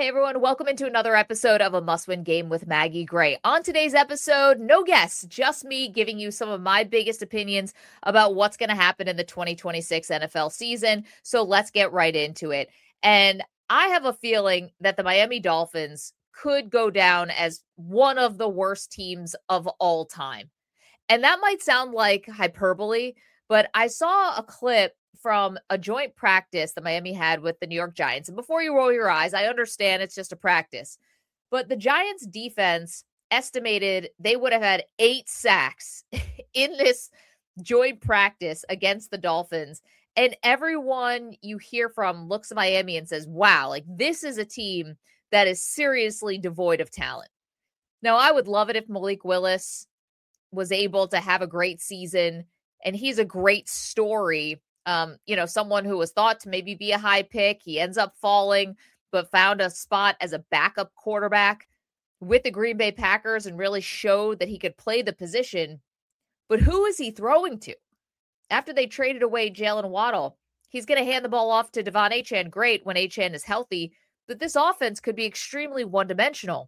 Hey everyone, welcome into another episode of A Must-Win Game with Maggie Gray. On today's episode, no guests, just me giving you some of my biggest opinions about what's going to happen in the 2026 NFL season. So let's get right into it. And I have a feeling that the Miami Dolphins could go down as one of the worst teams of all time. And that might sound like hyperbole, but I saw a clip from a joint practice that Miami had with the New York Giants. And before you roll your eyes, I understand it's just a practice. But the Giants defense estimated they would have had 8 sacks in this joint practice against the Dolphins. And everyone you hear from looks at Miami and says, wow, like this is a team that is seriously devoid of talent. Now, I would love it if Malik Willis was able to have a great season, and he's a great story. Someone who was thought to maybe be a high pick. He ends up falling, but found a spot as a backup quarterback with the Green Bay Packers and really showed that he could play the position. But who is he throwing to? After they traded away Jalen Waddle, he's going to hand the ball off to Devon Achane. Great when Achane is healthy, but this offense could be extremely one-dimensional.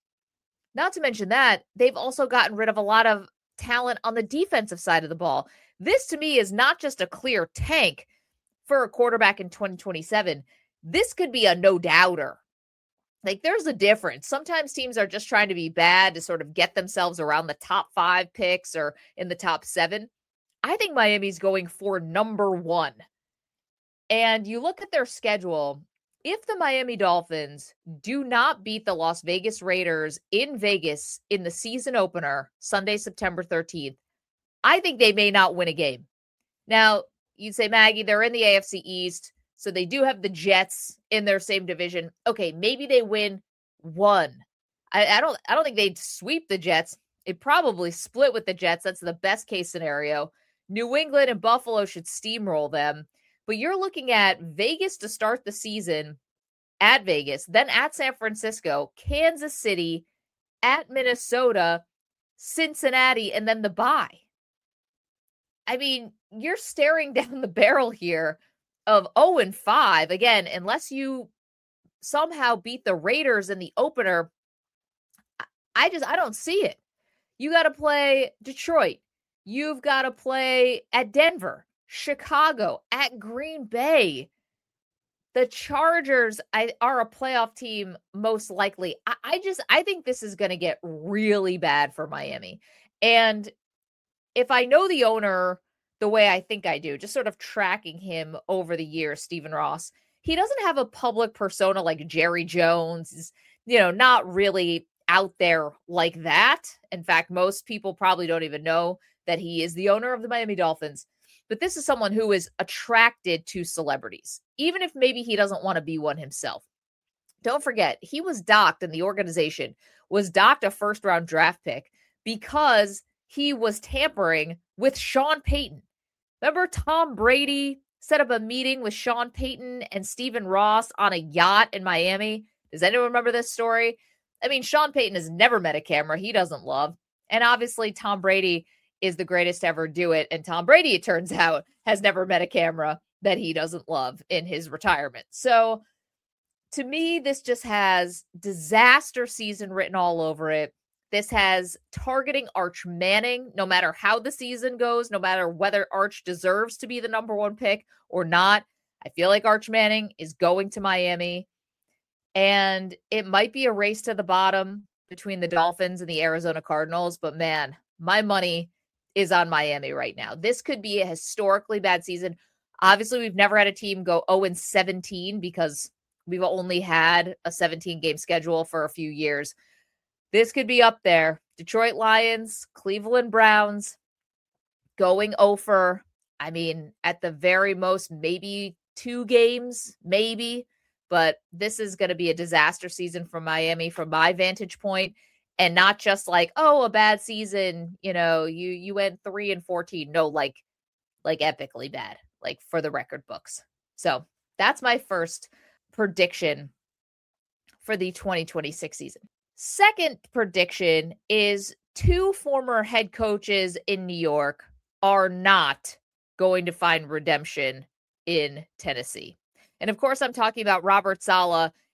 Not to mention that, they've also gotten rid of a lot of talent on the defensive side of the ball. This, to me, is not just a clear tank for a quarterback in 2027. This could be a no-doubter. Like, there's a difference. Sometimes teams are just trying to be bad to sort of get themselves around the top 5 picks or in the top 7. I think Miami's going for number 1. And you look at their schedule. If the Miami Dolphins do not beat the Las Vegas Raiders in Vegas in the season opener, Sunday, September 13th, I think they may not win a game. Now, you'd say, Maggie, they're in the AFC East, so they do have the Jets in their same division. Okay, maybe they win 1. I don't think they'd sweep the Jets. It'd probably split with the Jets. That's the best case scenario. New England and Buffalo should steamroll them. But you're looking at Vegas to start the season, at Vegas, then at San Francisco, Kansas City, at Minnesota, Cincinnati, and then the bye. I mean, you're staring down the barrel here of 0-5. Again, unless you somehow beat the Raiders in the opener, I don't see it. You got to play Detroit. You've got to play at Denver, Chicago, at Green Bay. The Chargers are a playoff team, most likely. I think this is going to get really bad for Miami. And if I know the owner the way I think I do, just sort of tracking him over the years, Stephen Ross, he doesn't have a public persona like Jerry Jones. He's, not really out there like that. In fact, most people probably don't even know that he is the owner of the Miami Dolphins. But this is someone who is attracted to celebrities, even if maybe he doesn't want to be one himself. Don't forget, he was docked, and the organization was docked a first-round draft pick because he was tampering with Sean Payton. Remember Tom Brady set up a meeting with Sean Payton and Stephen Ross on a yacht in Miami? Does anyone remember this story? I mean, Sean Payton has never met a camera he doesn't love. And obviously, Tom Brady is the greatest to ever do it. And Tom Brady, it turns out, has never met a camera that he doesn't love in his retirement. So to me, this just has disaster season written all over it. This has targeting Arch Manning, no matter how the season goes, no matter whether Arch deserves to be the number 1 pick or not. I feel like Arch Manning is going to Miami. And it might be a race to the bottom between the Dolphins and the Arizona Cardinals. But man, my money is on Miami right now. This could be a historically bad season. Obviously, we've never had a team go 0-17 because we've only had a 17-game schedule for a few years. This could be up there. Detroit Lions, Cleveland Browns, going over. I mean, at the very most, maybe 2 games, maybe. But this is going to be a disaster season for Miami from my vantage point. And not just like, oh, a bad season, you went 3-14. No, like epically bad, like for the record books. So that's my first prediction for the 2026 season. Second prediction is 2 former head coaches in New York are not going to find redemption in Tennessee. And of course, I'm talking about Robert Saleh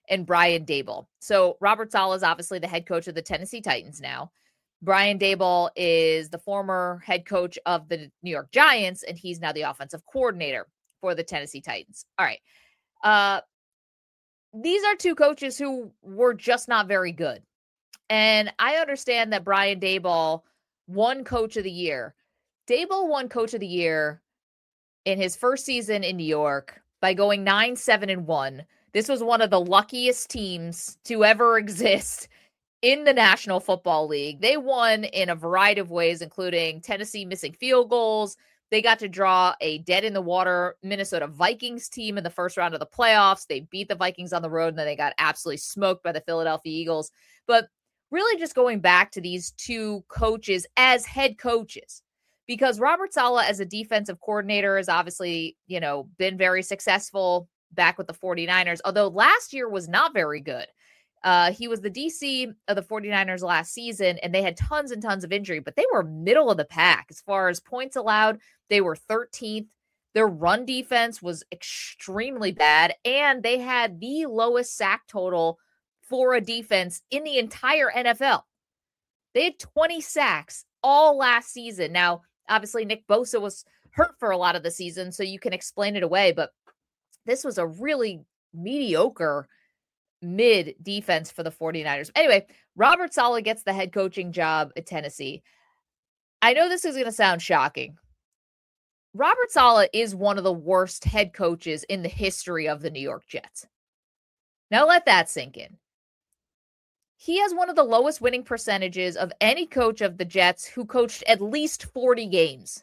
and Brian Daboll. So Robert Saleh is obviously the head coach of the Tennessee Titans now. Brian Daboll is the former head coach of the New York Giants, and he's now the offensive coordinator for the Tennessee Titans. All right. These are two coaches who were just not very good. And I understand that Brian Daboll won Coach of the Year. Daboll won Coach of the Year in his first season in New York by going 9-7-1. This was one of the luckiest teams to ever exist in the National Football League. They won in a variety of ways, including Tennessee missing field goals. They got to draw a dead-in-the-water Minnesota Vikings team in the first round of the playoffs. They beat the Vikings on the road, and then they got absolutely smoked by the Philadelphia Eagles. But really just going back to these two coaches as head coaches, because Robert Saleh as a defensive coordinator has obviously, been very successful back with the 49ers, although last year was not very good. He was the DC of the 49ers last season, and they had tons and tons of injury, but they were middle of the pack. As far as points allowed, they were 13th. Their run defense was extremely bad, and they had the lowest sack total for a defense in the entire NFL. They had 20 sacks all last season. Now, obviously, Nick Bosa was hurt for a lot of the season, so you can explain it away, but this was a really mediocre mid defense for the 49ers. Anyway, Robert Saleh gets the head coaching job at Tennessee. I know this is going to sound shocking. Robert Saleh is one of the worst head coaches in the history of the New York Jets. Now let that sink in. He has one of the lowest winning percentages of any coach of the Jets who coached at least 40 games.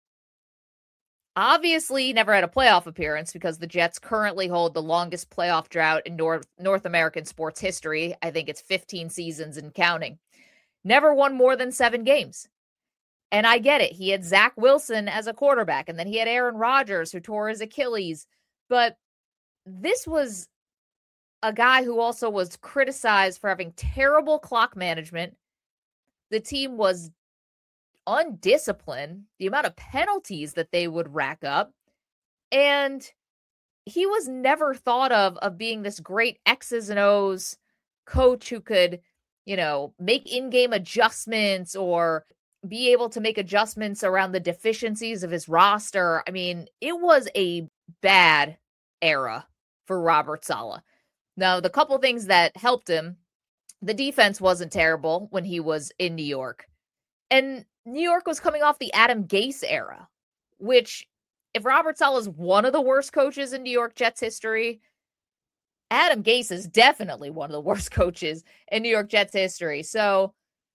Obviously, never had a playoff appearance because the Jets currently hold the longest playoff drought in North American sports history. I think it's 15 seasons and counting. Never won more than 7 games. And I get it. He had Zach Wilson as a quarterback, and then he had Aaron Rodgers who tore his Achilles. But this was a guy who also was criticized for having terrible clock management. The team was undisciplined, the amount of penalties that they would rack up. And he was never thought of being this great X's and O's coach who could, make in-game adjustments or be able to make adjustments around the deficiencies of his roster. I mean, it was a bad era for Robert Saleh. Now, the couple things that helped him, the defense wasn't terrible when he was in New York. And New York was coming off the Adam Gase era, which if Robert Saleh is one of the worst coaches in New York Jets history, Adam Gase is definitely one of the worst coaches in New York Jets history. So,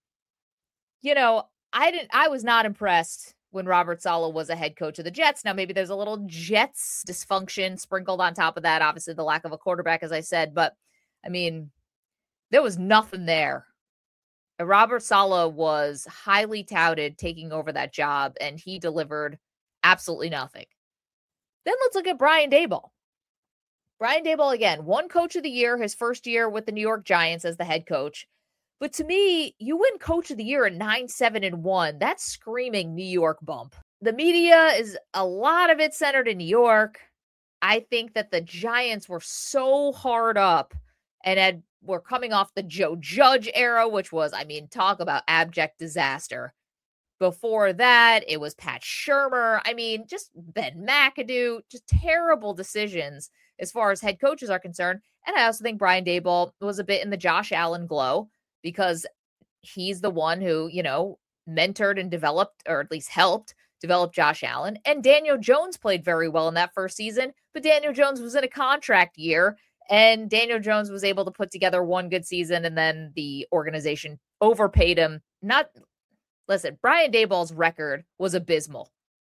I was not impressed when Robert Saleh was a head coach of the Jets. Now, maybe there's a little Jets dysfunction sprinkled on top of that. Obviously, the lack of a quarterback, as I said. But, there was nothing there. Robert Saleh was highly touted taking over that job, and he delivered absolutely nothing. Then let's look at Brian Daboll. Brian Daboll, again, won Coach of the Year his first year with the New York Giants as the head coach. But to me, you win Coach of the Year at 9-7-1. That's screaming New York bump. The media is a lot of it centered in New York. I think that the Giants were so hard up and were coming off the Joe Judge era, which was, talk about abject disaster. Before that, it was Pat Shurmur. Just Ben McAdoo, just terrible decisions as far as head coaches are concerned. And I also think Brian Daboll was a bit in the Josh Allen glow because he's the one who, mentored and developed, or at least helped develop Josh Allen. And Daniel Jones played very well in that first season, but Daniel Jones was in a contract year. And Daniel Jones was able to put together one good season, and then the organization overpaid him. Brian Daboll's record was abysmal.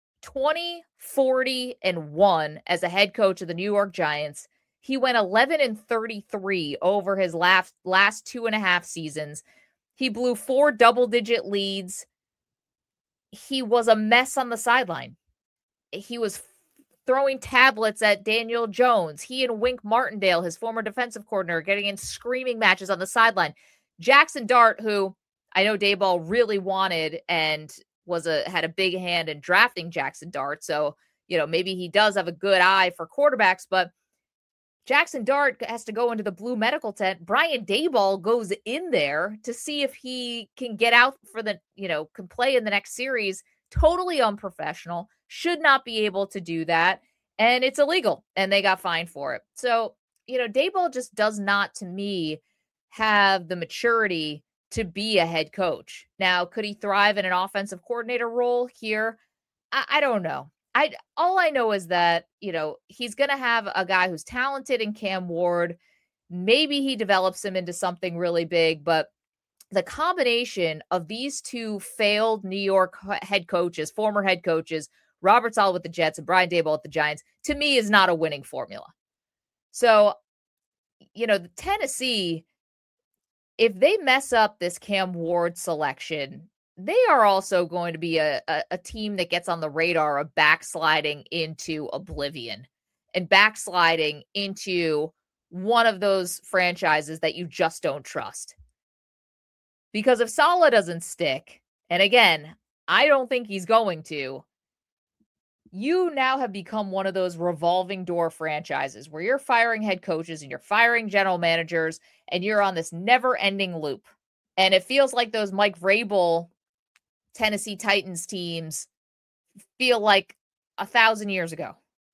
20-40-1 as a head coach of the New York Giants. He went 11-33 over his last 2.5 seasons. He blew 4 double-digit leads. He was a mess on the sideline. He was throwing tablets at Daniel Jones. He and Wink Martindale, his former defensive coordinator, getting in screaming matches on the sideline. Jackson Dart, who I know Daboll really wanted and had a big hand in drafting Jackson Dart. So, maybe he does have a good eye for quarterbacks, but Jackson Dart has to go into the blue medical tent. Brian Daboll goes in there to see if he can get out for can play in the next series. Totally unprofessional. Should not be able to do that. And it's illegal. And they got fined for it. So, Daboll just does not, to me, have the maturity to be a head coach. Now, could he thrive in an offensive coordinator role here? I don't know. All I know is that, he's going to have a guy who's talented in Cam Ward. Maybe he develops him into something really big, but the combination of these two failed New York former head coaches, Robert Saleh with the Jets and Brian Daboll with the Giants, to me is not a winning formula. So, the Tennessee, if they mess up this Cam Ward selection, they are also going to be a team that gets on the radar of backsliding into oblivion and backsliding into one of those franchises that you just don't trust. Because if Saleh doesn't stick, and again, I don't think he's going to, you now have become one of those revolving door franchises where you're firing head coaches and you're firing general managers and you're on this never-ending loop. And it feels like those Mike Vrabel Tennessee Titans teams feel like 1,000 years ago.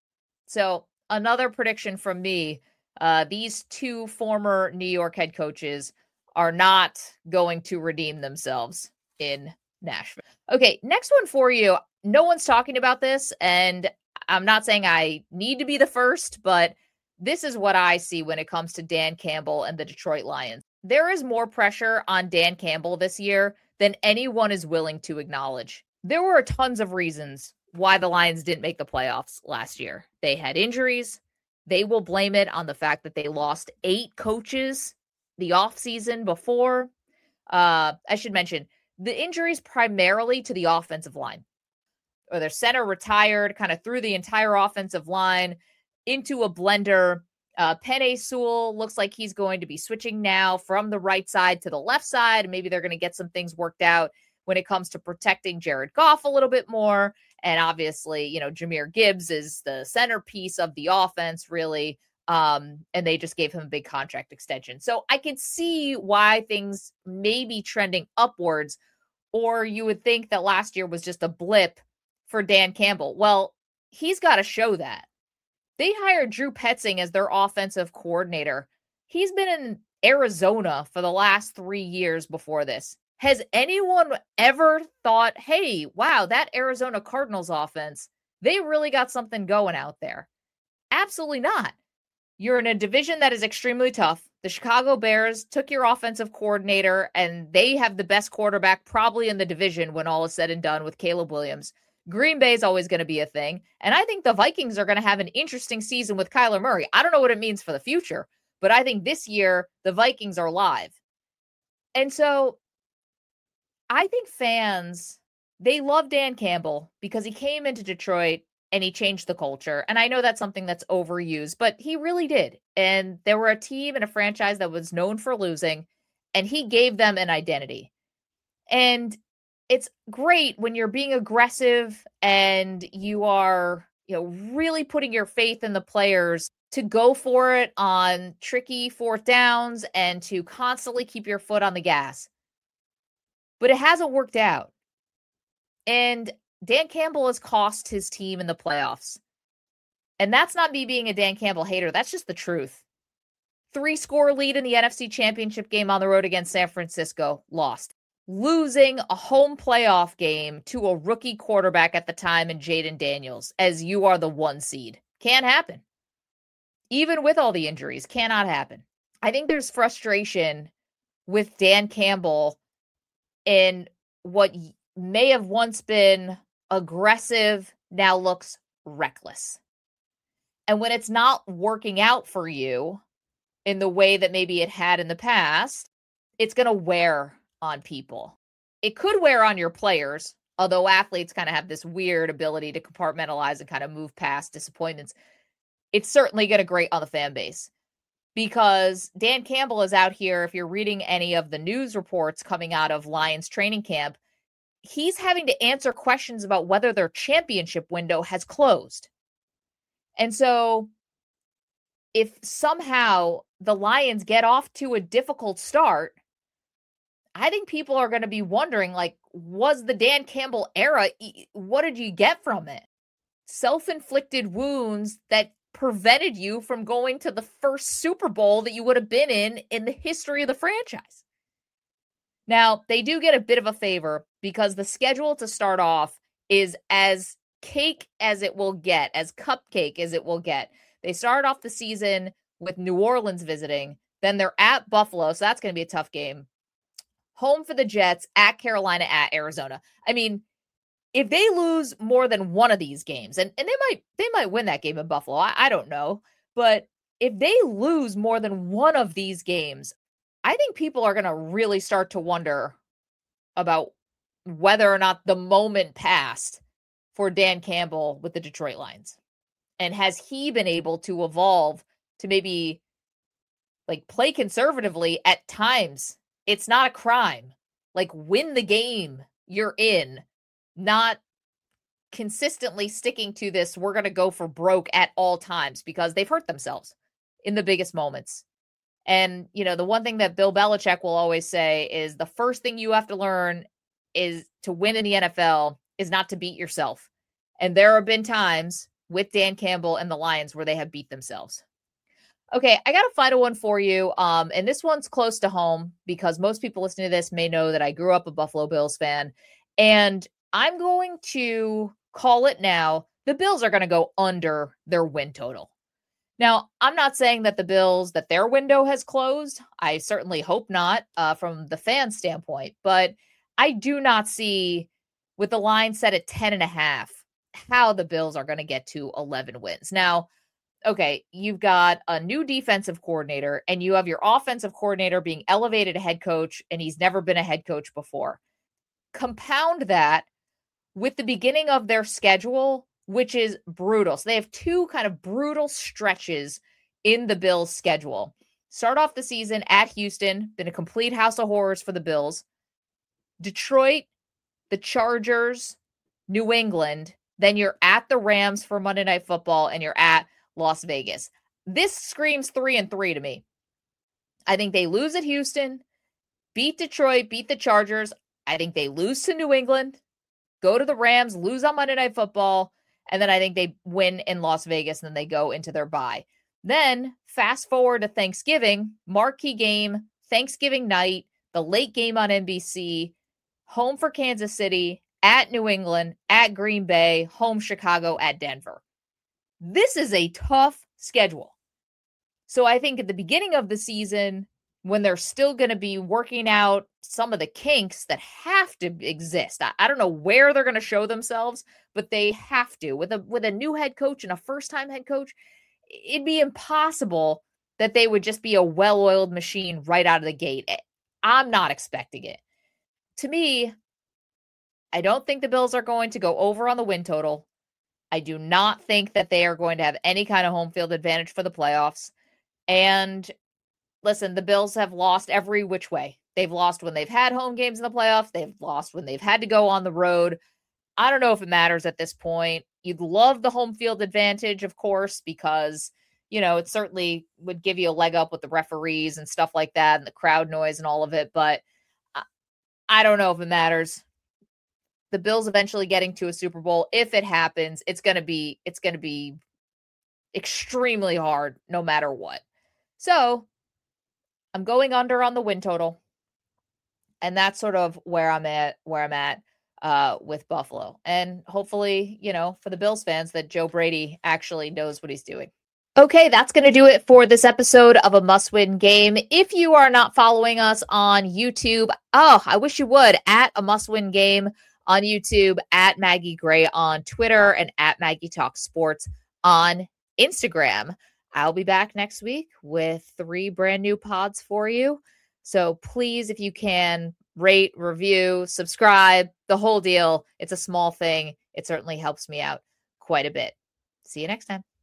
So another prediction from me, these two former New York head coaches are not going to redeem themselves in Nashville. Okay, next one for you. No one's talking about this, and I'm not saying I need to be the first, but this is what I see when it comes to Dan Campbell and the Detroit Lions. There is more pressure on Dan Campbell this year than anyone is willing to acknowledge. There were tons of reasons why the Lions didn't make the playoffs last year. They had injuries. They will blame it on the fact that they lost 8 coaches the offseason before. I should mention, the injuries primarily to the offensive line. Or their center retired, kind of threw the entire offensive line into a blender. Penei Sewell looks like he's going to be switching now from the right side to the left side. Maybe they're going to get some things worked out when it comes to protecting Jared Goff a little bit more. And obviously, Jahmyr Gibbs is the centerpiece of the offense, really. And they just gave him a big contract extension. So I can see why things may be trending upwards, or you would think that last year was just a blip for Dan Campbell. Well, he's got to show that. They hired Drew Petzing as their offensive coordinator. He's been in Arizona for the last 3 years before this. Has anyone ever thought, hey, wow, that Arizona Cardinals offense, they really got something going out there? Absolutely not. You're in a division that is extremely tough. The Chicago Bears took your offensive coordinator, and they have the best quarterback probably in the division when all is said and done with Caleb Williams. Green Bay is always going to be a thing. And I think the Vikings are going to have an interesting season with Kyler Murray. I don't know what it means for the future, but I think this year the Vikings are live. And so I think fans, they love Dan Campbell because he came into Detroit and he changed the culture. And I know that's something that's overused, but he really did. And there were a team and a franchise that was known for losing, and he gave them an identity. And it's great when you're being aggressive and you are, really putting your faith in the players to go for it on tricky 4th downs and to constantly keep your foot on the gas. But it hasn't worked out. And Dan Campbell has cost his team in the playoffs. And that's not me being a Dan Campbell hater. That's just the truth. 3-score lead in the NFC Championship game on the road against San Francisco, lost. Losing a home playoff game to a rookie quarterback at the time in Jaden Daniels as you are the 1 seed. Can't happen. Even with all the injuries, cannot happen. I think there's frustration with Dan Campbell in what may have once been aggressive, now looks reckless. And when it's not working out for you in the way that maybe it had in the past, it's going to wear on people. It could wear on your players, although athletes kind of have this weird ability to compartmentalize and kind of move past disappointments. It's certainly going to grate on the fan base because Dan Campbell is out here. If you're reading any of the news reports coming out of Lions training camp, he's having to answer questions about whether their championship window has closed. And so if somehow the Lions get off to a difficult start, I think people are going to be wondering, like, was the Dan Campbell era, what did you get from it? Self-inflicted wounds that prevented you from going to the first Super Bowl that you would have been in the history of the franchise. Now, they do get a bit of a favor because the schedule to start off is as cake as it will get, as cupcake as it will get. They start off the season with New Orleans visiting, then they're at Buffalo, so that's going to be a tough game. Home for the Jets, at Carolina, at Arizona. I mean, if they lose more than one of these games, and they might win that game in Buffalo, I don't know. But if they lose more than one of these games, I think people are going to really start to wonder about whether or not the moment passed for Dan Campbell with the Detroit Lions. And has he been able to evolve to maybe like play conservatively at times? It's not a crime. Like, win the game you're in, not consistently sticking to this, we're going to go for broke at all times, because they've hurt themselves in the biggest moments. And, you know, the one thing that Bill Belichick will always say is the first thing you have to learn is to win in the NFL is not to beat yourself. And there have been times with Dan Campbell and the Lions where they have beat themselves. Okay, I got a final one for you. And this one's close to home because most people listening to this may know that I grew up a Buffalo Bills fan. And I'm going to call it now. The Bills are going to go under their win total. Now, I'm not saying that the Bills, that their window has closed. I certainly hope not from the fan standpoint. But I do not see, with the line set at 10.5, how the Bills are going to get to 11 wins. Now, okay, you've got a new defensive coordinator and you have your offensive coordinator being elevated to head coach, and he's never been a head coach before. Compound that with the beginning of their schedule, which is brutal. So they have two kind of brutal stretches in the Bills' schedule. Start off the season at Houston, been a complete house of horrors for the Bills. Detroit, the Chargers, New England. Then you're at the Rams for Monday Night Football, and you're at Las Vegas. This screams 3-3 to me. I think they lose at Houston, beat Detroit, beat the Chargers. I think they lose to New England, go to the Rams, lose on Monday Night Football, and then I think they win in Las Vegas, and then they go into their bye. Then fast forward to Thanksgiving, marquee game, Thanksgiving night, the late game on NBC, home for Kansas City, at New England, at Green Bay, home Chicago, at Denver. This is a tough schedule. So I think at the beginning of the season, when they're still going to be working out some of the kinks that have to exist, I don't know where they're going to show themselves, but they have to. With a new head coach and a first-time head coach, it'd be impossible that they would just be a well-oiled machine right out of the gate. I'm not expecting it. To me, I don't think the Bills are going to go over on the win total. I do not think that they are going to have any kind of home field advantage for the playoffs. And listen, the Bills have lost every which way. They've lost when they've had home games in the playoffs. They've lost when they've had to go on the road. I don't know if it matters at this point. You'd love the home field advantage, of course, because, you know, it certainly would give you a leg up with the referees and stuff like that and the crowd noise and all of it. But I don't know if it matters. The Bills eventually getting to a Super Bowl, if it happens, it's going to be extremely hard no matter what. So I'm going under on the win total. And that's sort of where I'm at with Buffalo. And hopefully, you know, for the Bills fans, that Joe Brady actually knows what he's doing. Okay, that's going to do it for this episode of A Must Win Game. If you are not following us on YouTube, I wish you would, at A Must Win Game on YouTube, at Maggie Gray on Twitter, and at Maggie Talk Sports on Instagram. I'll be back next week with 3 brand new pods for you. So please, if you can, rate, review, subscribe, the whole deal. It's a small thing. It certainly helps me out quite a bit. See you next time.